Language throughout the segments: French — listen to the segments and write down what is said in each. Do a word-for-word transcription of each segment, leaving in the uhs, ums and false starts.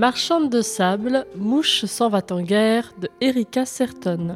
marchande de sable, Mouche s'en va en guerre de Erika Serton.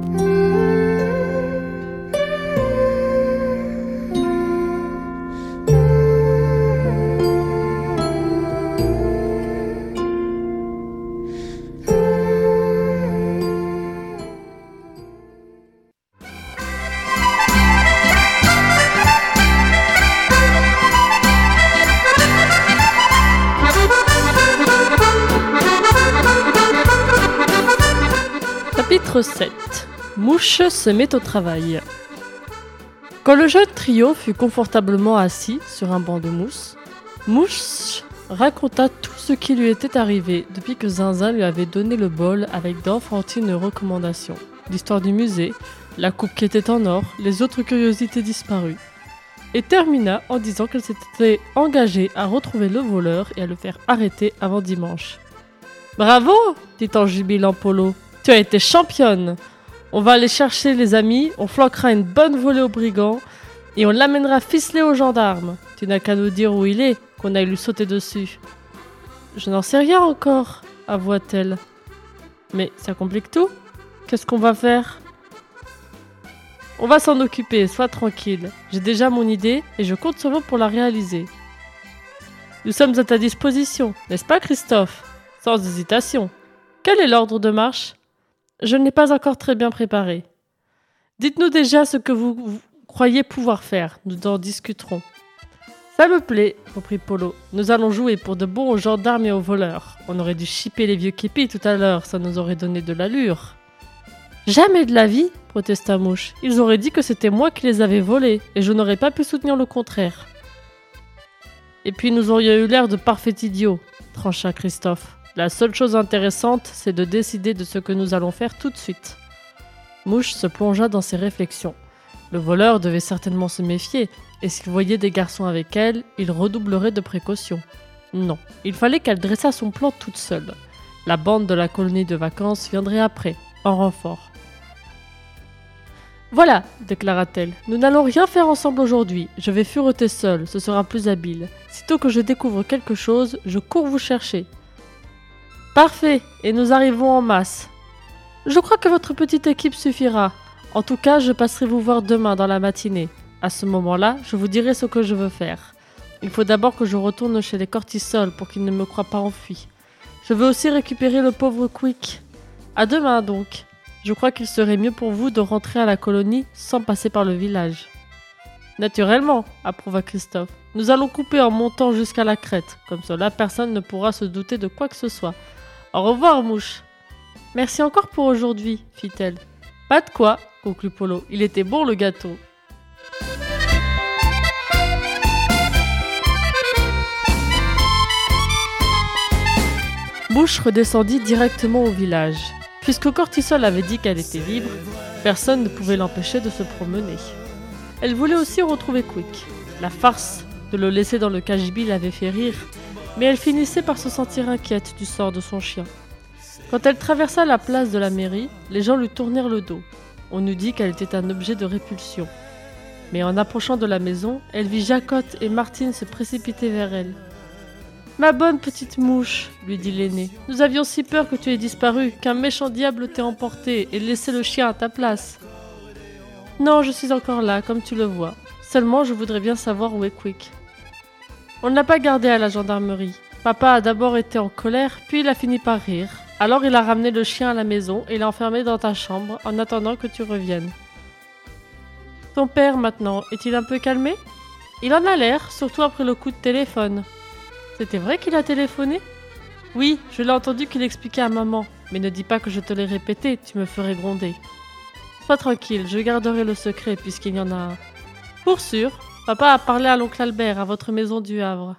Chapitre sept. Mouche se met au travail. Quand le jeune trio fut confortablement assis sur un banc de mousse, Mouche raconta tout ce qui lui était arrivé depuis que Zinzin lui avait donné le bol avec d'enfantines recommandations, l'histoire du musée, la coupe qui était en or, les autres curiosités disparues, et termina en disant qu'elle s'était engagée à retrouver le voleur et à le faire arrêter avant dimanche. « Bravo !» dit en jubilant Polo. « Tu as été championne. On va aller chercher les amis, on flanquera une bonne volée aux brigands et on l'amènera ficelé aux gendarmes. Tu n'as qu'à nous dire où il est, qu'on aille lui sauter dessus. »« Je n'en sais rien encore, avoua-t-elle. »« Mais ça complique tout. Qu'est-ce qu'on va faire ?»« On va s'en occuper, sois tranquille. J'ai déjà mon idée et je compte sur vous pour la réaliser. »« Nous sommes à ta disposition, n'est-ce pas Christophe ? Sans hésitation. Quel est l'ordre de marche ? Je ne l'ai pas encore très bien préparé. Dites-nous déjà ce que vous, vous croyez pouvoir faire, nous en discuterons. Ça me plaît, reprit Polo. Nous allons jouer pour de bons aux gendarmes et aux voleurs. On aurait dû chipper les vieux képis tout à l'heure, ça nous aurait donné de l'allure. Jamais de la vie, protesta Mouche. Ils auraient dit que c'était moi qui les avais volés, et je n'aurais pas pu soutenir le contraire. Et puis nous aurions eu l'air de parfaits idiots, trancha Christophe. La seule chose intéressante, c'est de décider de ce que nous allons faire tout de suite. Mouche se plongea dans ses réflexions. Le voleur devait certainement se méfier, et s'il voyait des garçons avec elle, il redoublerait de précautions. Non, il fallait qu'elle dressât son plan toute seule. La bande de la colonie de vacances viendrait après, en renfort. « Voilà, déclara-t-elle, nous n'allons rien faire ensemble aujourd'hui. Je vais fureter seule, ce sera plus habile. Sitôt que je découvre quelque chose, je cours vous chercher. » Parfait, et nous arrivons en masse. Je crois que votre petite équipe suffira. En tout cas, je passerai vous voir demain dans la matinée. À ce moment-là, je vous dirai ce que je veux faire. Il faut d'abord que je retourne chez les Cortisols pour qu'ils ne me croient pas enfui. Je veux aussi récupérer le pauvre Quick. À demain donc. Je crois qu'il serait mieux pour vous de rentrer à la colonie sans passer par le village. Naturellement, approuva Christophe. Nous allons couper en montant jusqu'à la crête. Comme cela, personne ne pourra se douter de quoi que ce soit. Au revoir, Mouche. Merci encore pour aujourd'hui, fit-elle. Pas de quoi, conclut Polo. Il était bon le gâteau. Mouche redescendit directement au village. Puisque Cortisol avait dit qu'elle était libre, personne ne pouvait l'empêcher de se promener. Elle voulait aussi retrouver Quick. La farce de le laisser dans le cagibi l'avait fait rire, mais elle finissait par se sentir inquiète du sort de son chien. Quand elle traversa la place de la mairie, les gens lui tournèrent le dos. On eût dit qu'elle était un objet de répulsion. Mais en approchant de la maison, elle vit Jacotte et Martine se précipiter vers elle. « Ma bonne petite mouche, lui dit l'aîné, nous avions si peur que tu aies disparu, qu'un méchant diable t'ait emporté et laissé le chien à ta place. »« Non, je suis encore là, comme tu le vois. Seulement, je voudrais bien savoir où est Quick. » On ne l'a pas gardé à la gendarmerie. Papa a d'abord été en colère, puis il a fini par rire. Alors il a ramené le chien à la maison et l'a enfermé dans ta chambre en attendant que tu reviennes. Ton père, maintenant, est-il un peu calmé ? Il en a l'air, surtout après le coup de téléphone. C'était vrai qu'il a téléphoné ? Oui, je l'ai entendu qu'il expliquait à maman. Mais ne dis pas que je te l'ai répété, tu me ferais gronder. Sois tranquille, je garderai le secret puisqu'il y en a un. Pour sûr, papa a parlé à l'oncle Albert à votre maison du Havre.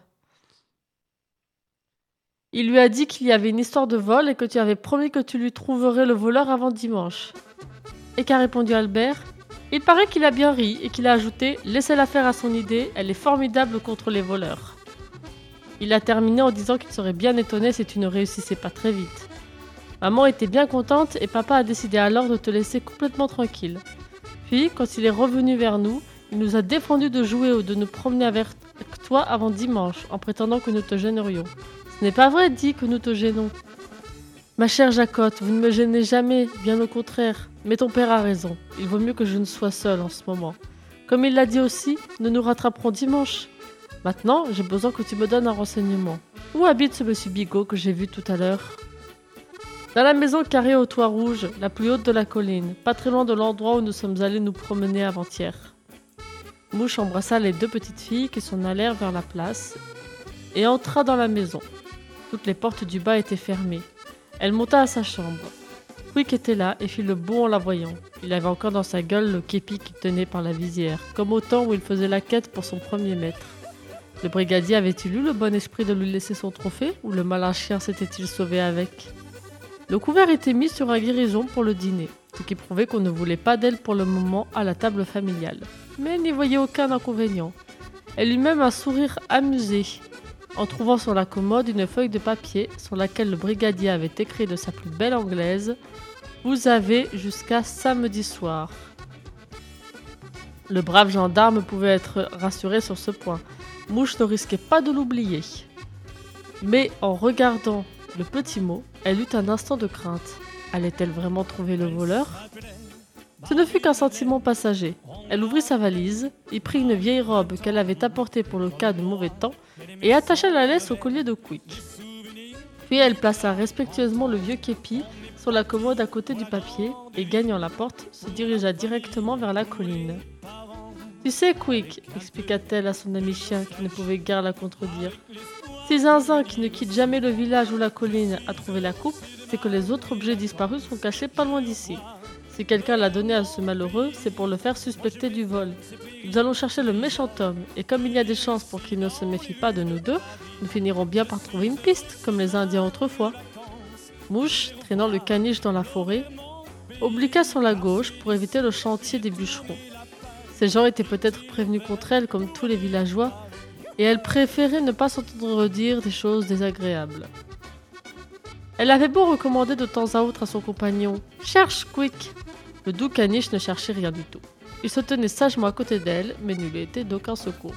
Il lui a dit qu'il y avait une histoire de vol et que tu avais promis que tu lui trouverais le voleur avant dimanche. Et qu'a répondu Albert ? Il paraît qu'il a bien ri et qu'il a ajouté « Laissez-la faire à son idée, elle est formidable contre les voleurs. » Il a terminé en disant qu'il serait bien étonné si tu ne réussissais pas très vite. Maman était bien contente et papa a décidé alors de te laisser complètement tranquille. Puis, quand il est revenu vers nous, il nous a défendu de jouer ou de nous promener avec toi avant dimanche, en prétendant que nous te gênerions. Ce Ce n'est pas vrai, dit que nous te gênons. Ma chère Jacotte, vous ne me gênez jamais, bien au contraire. Mais ton père a raison, il vaut mieux que je ne sois seule en ce moment. Comme il l'a dit aussi, nous nous rattraperons dimanche. Maintenant, j'ai besoin que tu me donnes un renseignement. Où habite ce monsieur Bigot que j'ai vu tout à l'heure? Dans la maison carrée au toit rouge, la plus haute de la colline, pas très loin de l'endroit où nous sommes allés nous promener avant-hier. Mouche embrassa les deux petites filles qui s'en allèrent vers la place et entra dans la maison. Toutes les portes du bas étaient fermées. Elle monta à sa chambre. Quick était là et fit le beau en la voyant. Il avait encore dans sa gueule le képi qu'il tenait par la visière, comme au temps où il faisait la quête pour son premier maître. Le brigadier avait-il eu le bon esprit de lui laisser son trophée, ou le malin chien s'était-il sauvé avec? Le couvert était mis sur un guérison pour le dîner, ce qui prouvait qu'on ne voulait pas d'elle pour le moment à la table familiale. Mais elle n'y voyait aucun inconvénient. Elle eut même un sourire amusé, en trouvant sur la commode une feuille de papier sur laquelle le brigadier avait écrit de sa plus belle anglaise « Vous avez jusqu'à samedi soir ». Le brave gendarme pouvait être rassuré sur ce point. Mouche ne risquait pas de l'oublier. Mais en regardant le petit mot, elle eut un instant de crainte. Allait-elle vraiment trouver le voleur? Ce ne fut qu'un sentiment passager. Elle ouvrit sa valise, y prit une vieille robe qu'elle avait apportée pour le cas de mauvais temps et attacha la laisse au collier de Quick. Puis elle plaça respectueusement le vieux képi sur la commode à côté du papier et, gagnant la porte, se dirigea directement vers la colline. « Tu sais, Quick, expliqua-t-elle à son ami chien qui ne pouvait guère la contredire, si Zinzin, qui ne quitte jamais le village ou la colline, a trouvé la coupe, c'est que les autres objets disparus sont cachés pas loin d'ici. Si quelqu'un l'a donné à ce malheureux, c'est pour le faire suspecter du vol. Nous allons chercher le méchant homme, et comme il y a des chances pour qu'il ne se méfie pas de nous deux, nous finirons bien par trouver une piste, comme les Indiens autrefois. » Mouche, traînant le caniche dans la forêt, obliqua sur la gauche pour éviter le chantier des bûcherons. Ces gens étaient peut-être prévenus contre elle, comme tous les villageois, et elle préférait ne pas s'entendre dire des choses désagréables. Elle avait beau recommander de temps à autre à son compagnon « Cherche, Quick !» Le doux caniche ne cherchait rien du tout. Il se tenait sagement à côté d'elle, mais ne lui était d'aucun secours.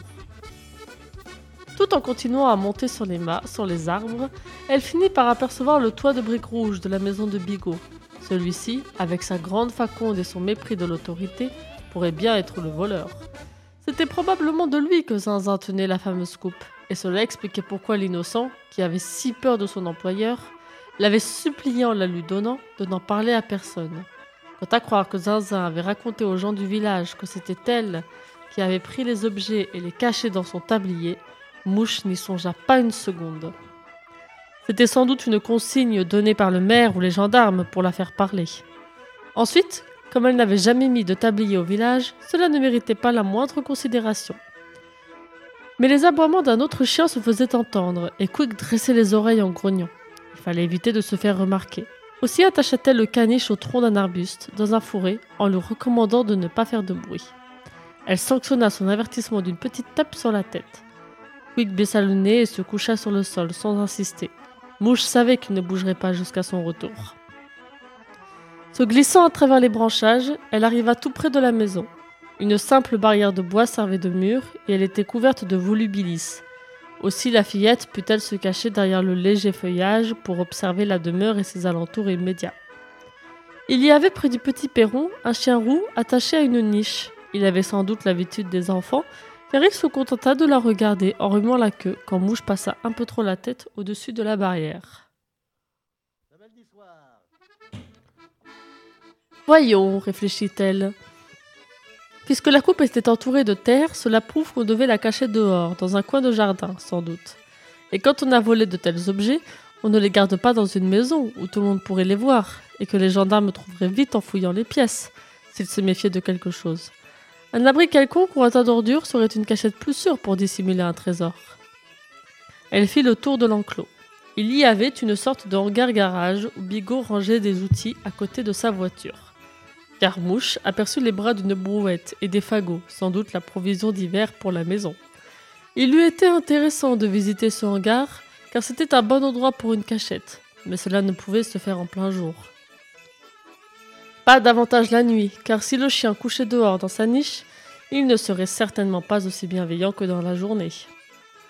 Tout en continuant à monter sur les mâts, sur les arbres, elle finit par apercevoir le toit de briques rouges de la maison de Bigot. Celui-ci, avec sa grande faconde et son mépris de l'autorité, pourrait bien être le voleur. C'était probablement de lui que Zinzin tenait la fameuse coupe, et cela expliquait pourquoi l'innocent, qui avait si peur de son employeur, l'avait supplié en la lui donnant de n'en parler à personne. Quant à croire que Zinzin avait raconté aux gens du village que c'était elle qui avait pris les objets et les caché dans son tablier, Mouche n'y songea pas une seconde. C'était sans doute une consigne donnée par le maire ou les gendarmes pour la faire parler. Ensuite, comme elle n'avait jamais mis de tablier au village, cela ne méritait pas la moindre considération. Mais les aboiements d'un autre chien se faisaient entendre, et Quick dressait les oreilles en grognant. Il fallait éviter de se faire remarquer. Aussi attacha-t-elle le caniche au tronc d'un arbuste, dans un fourré, en lui recommandant de ne pas faire de bruit. Elle sanctionna son avertissement d'une petite tape sur la tête. Quick baissa le nez et se coucha sur le sol, sans insister. Mouche savait qu'il ne bougerait pas jusqu'à son retour. Se glissant à travers les branchages, elle arriva tout près de la maison. Une simple barrière de bois servait de mur et elle était couverte de volubilis. Aussi la fillette put-elle se cacher derrière le léger feuillage pour observer la demeure et ses alentours immédiats. Il y avait près du petit perron un chien roux attaché à une niche. Il avait sans doute l'habitude des enfants, car il se contenta de la regarder en remuant la queue quand Mouche passa un peu trop la tête au-dessus de la barrière. Voyons, réfléchit-elle. Puisque la coupe était entourée de terre, cela prouve qu'on devait la cacher dehors, dans un coin de jardin, sans doute. Et quand on a volé de tels objets, on ne les garde pas dans une maison où tout le monde pourrait les voir, et que les gendarmes trouveraient vite en fouillant les pièces, s'ils se méfiaient de quelque chose. Un abri quelconque ou un tas d'ordures serait une cachette plus sûre pour dissimuler un trésor. Elle fit le tour de l'enclos. Il y avait une sorte de hangar-garage où Bigot rangeait des outils à côté de sa voiture. Car Mouche aperçut les bras d'une brouette et des fagots, sans doute la provision d'hiver pour la maison. Il lui était intéressant de visiter ce hangar, car c'était un bon endroit pour une cachette, mais cela ne pouvait se faire en plein jour. Pas davantage la nuit, car si le chien couchait dehors dans sa niche, il ne serait certainement pas aussi bienveillant que dans la journée.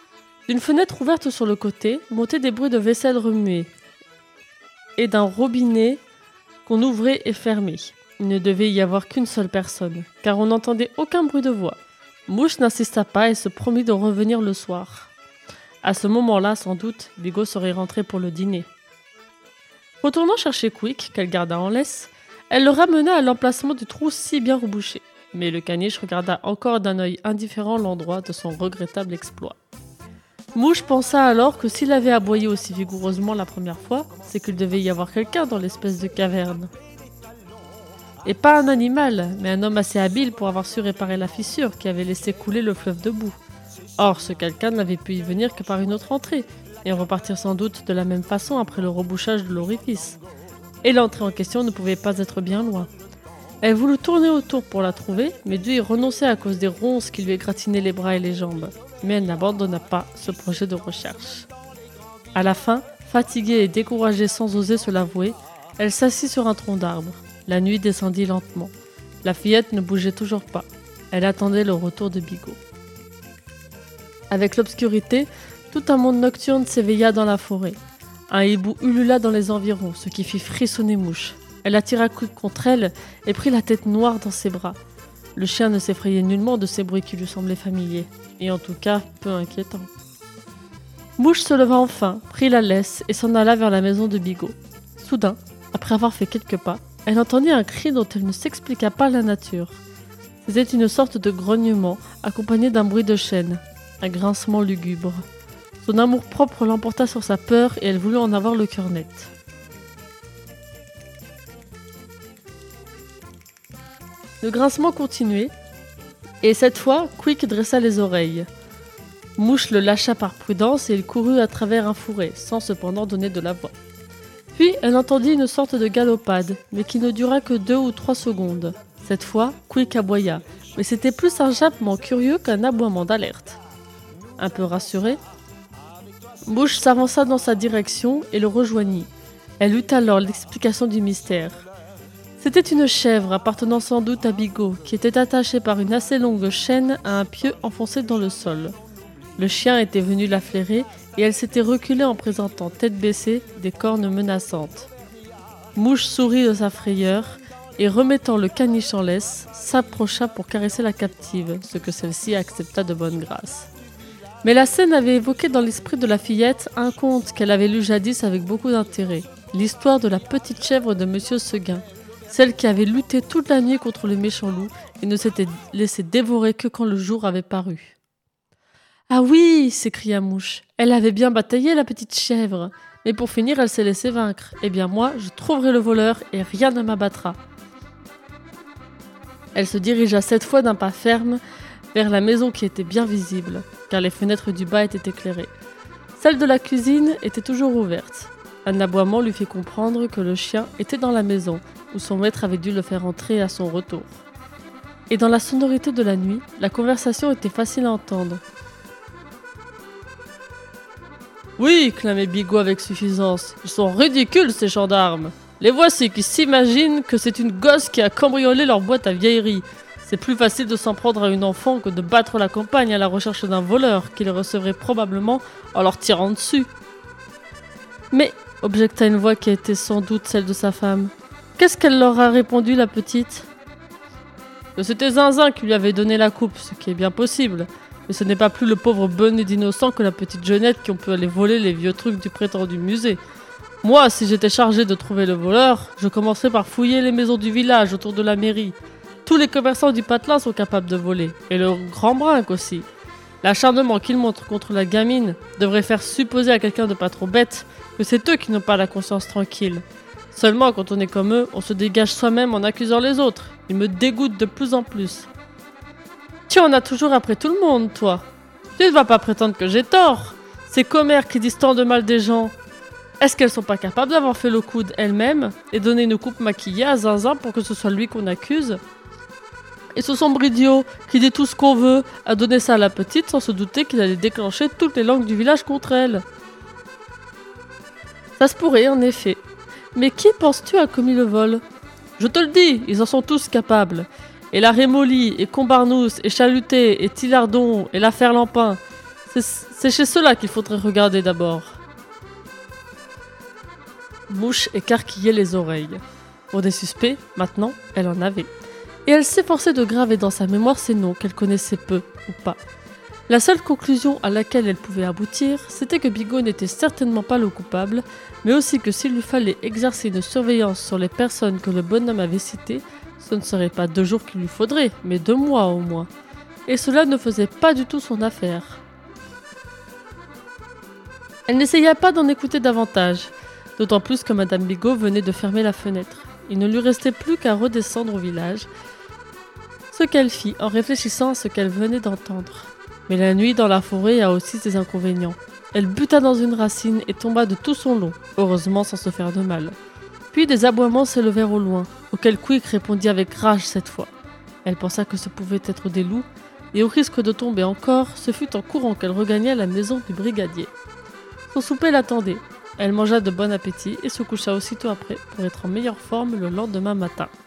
D'une fenêtre ouverte sur le côté, montaient des bruits de vaisselle remuée et d'un robinet qu'on ouvrait et fermait. Il ne devait y avoir qu'une seule personne, car on n'entendait aucun bruit de voix. Mouche n'insista pas et se promit de revenir le soir. À ce moment-là, sans doute, Bigot serait rentré pour le dîner. Retournant chercher Quick, qu'elle garda en laisse, elle le ramena à l'emplacement du trou si bien rebouché. Mais le caniche regarda encore d'un œil indifférent l'endroit de son regrettable exploit. Mouche pensa alors que s'il avait aboyé aussi vigoureusement la première fois, c'est qu'il devait y avoir quelqu'un dans l'espèce de caverne. Et pas un animal, mais un homme assez habile pour avoir su réparer la fissure qui avait laissé couler le fleuve de boue. Or, ce quelqu'un n'avait pu y venir que par une autre entrée, et repartir sans doute de la même façon après le rebouchage de l'orifice. Et l'entrée en question ne pouvait pas être bien loin. Elle voulut tourner autour pour la trouver, mais dut y renoncer à cause des ronces qui lui égratignaient les bras et les jambes. Mais elle n'abandonna pas ce projet de recherche. À la fin, fatiguée et découragée sans oser se l'avouer, elle s'assit sur un tronc d'arbre. La nuit descendit lentement. La fillette ne bougeait toujours pas. Elle attendait le retour de Bigot. Avec l'obscurité, tout un monde nocturne s'éveilla dans la forêt. Un hibou ulula dans les environs, ce qui fit frissonner Mouche. Elle attira Quick contre elle et prit la tête noire dans ses bras. Le chien ne s'effrayait nullement de ces bruits qui lui semblaient familiers, et en tout cas peu inquiétants. Mouche se leva enfin, prit la laisse et s'en alla vers la maison de Bigot. Soudain, après avoir fait quelques pas, elle entendit un cri dont elle ne s'expliqua pas la nature. C'était une sorte de grognement, accompagné d'un bruit de chaîne, un grincement lugubre. Son amour-propre l'emporta sur sa peur et elle voulut en avoir le cœur net. Le grincement continuait, et cette fois, Quick dressa les oreilles. Mouche le lâcha par prudence et il courut à travers un fourré, sans cependant donner de la voix. Puis, elle entendit une sorte de galopade, mais qui ne dura que deux ou trois secondes. Cette fois, Quick aboya, mais c'était plus un jappement curieux qu'un aboiement d'alerte. Un peu rassurée, Mouche s'avança dans sa direction et le rejoignit. Elle eut alors l'explication du mystère. C'était une chèvre appartenant sans doute à Bigot, qui était attachée par une assez longue chaîne à un pieu enfoncé dans le sol. Le chien était venu la flairer et elle s'était reculée en présentant tête baissée des cornes menaçantes. Mouche sourit de sa frayeur et remettant le caniche en laisse, s'approcha pour caresser la captive, ce que celle-ci accepta de bonne grâce. Mais la scène avait évoqué dans l'esprit de la fillette un conte qu'elle avait lu jadis avec beaucoup d'intérêt, l'histoire de la petite chèvre de Monsieur Seguin, celle qui avait lutté toute la nuit contre le méchant loup et ne s'était laissée dévorer que quand le jour avait paru. « Ah oui !» s'écria Mouche. « Elle avait bien bataillé, la petite chèvre. Mais pour finir, elle s'est laissée vaincre. Eh bien moi, je trouverai le voleur et rien ne m'abattra. » Elle se dirigea cette fois d'un pas ferme vers la maison qui était bien visible, car les fenêtres du bas étaient éclairées. Celle de la cuisine était toujours ouverte. Un aboiement lui fit comprendre que le chien était dans la maison, où son maître avait dû le faire entrer à son retour. Et dans la sonorité de la nuit, la conversation était facile à entendre. « Oui, clamait Bigot avec suffisance, ils sont ridicules ces gendarmes. Les voici qui s'imaginent que c'est une gosse qui a cambriolé leur boîte à vieilleries. C'est plus facile de s'en prendre à une enfant que de battre la campagne à la recherche d'un voleur qui les recevrait probablement en leur tirant dessus. » Mais, objecta une voix qui était sans doute celle de sa femme, qu'est-ce qu'elle leur a répondu, la petite ? Que c'était Zinzin qui lui avait donné la coupe, ce qui est bien possible. Mais ce n'est pas plus le pauvre bonnet d'innocent que la petite jeunette qui ont pu aller voler les vieux trucs du prétendu musée. Moi, si j'étais chargé de trouver le voleur, je commencerais par fouiller les maisons du village autour de la mairie. Tous les commerçants du patelin sont capables de voler, et le grand brinque aussi. L'acharnement qu'ils montrent contre la gamine devrait faire supposer à quelqu'un de pas trop bête que c'est eux qui n'ont pas la conscience tranquille. Seulement, quand on est comme eux, on se dégage soi-même en accusant les autres. Ils me dégoûtent de plus en plus. Tu en as toujours après tout le monde, toi. Tu ne vas pas prétendre que j'ai tort. Ces commères qui disent tant de mal des gens, est-ce qu'elles sont pas capables d'avoir fait le coup d'elles-mêmes et donner une coupe maquillée à Zinzin pour que ce soit lui qu'on accuse ? Et ce sombre idiot qui dit tout ce qu'on veut a donné ça à la petite sans se douter qu'il allait déclencher toutes les langues du village contre elle. Ça se pourrait, en effet. Mais qui penses-tu a commis le vol ? Je te le dis, ils en sont tous capables. Et la Rémolie, et Combarnous, et Chaluté, et Tillardon, et l'affaire Lampin. C'est, c'est chez ceux-là qu'il faudrait regarder d'abord. Mouche écarquillait les oreilles. Pour des suspects, maintenant, elle en avait. Et elle s'efforçait de graver dans sa mémoire ces noms qu'elle connaissait peu ou pas. La seule conclusion à laquelle elle pouvait aboutir, c'était que Bigot n'était certainement pas le coupable, mais aussi que s'il lui fallait exercer une surveillance sur les personnes que le bonhomme avait citées, ce ne serait pas deux jours qu'il lui faudrait, mais deux mois au moins. Et cela ne faisait pas du tout son affaire. Elle n'essaya pas d'en écouter davantage, d'autant plus que Madame Bigot venait de fermer la fenêtre. Il ne lui restait plus qu'à redescendre au village, ce qu'elle fit en réfléchissant à ce qu'elle venait d'entendre. Mais la nuit dans la forêt a aussi ses inconvénients. Elle buta dans une racine et tomba de tout son long, heureusement sans se faire de mal. Puis des aboiements s'élevèrent au loin, auxquels Quick répondit avec rage cette fois. Elle pensa que ce pouvait être des loups, et au risque de tomber encore, ce fut en courant qu'elle regagna la maison du brigadier. Son souper l'attendait. Elle mangea de bon appétit et se coucha aussitôt après pour être en meilleure forme le lendemain matin.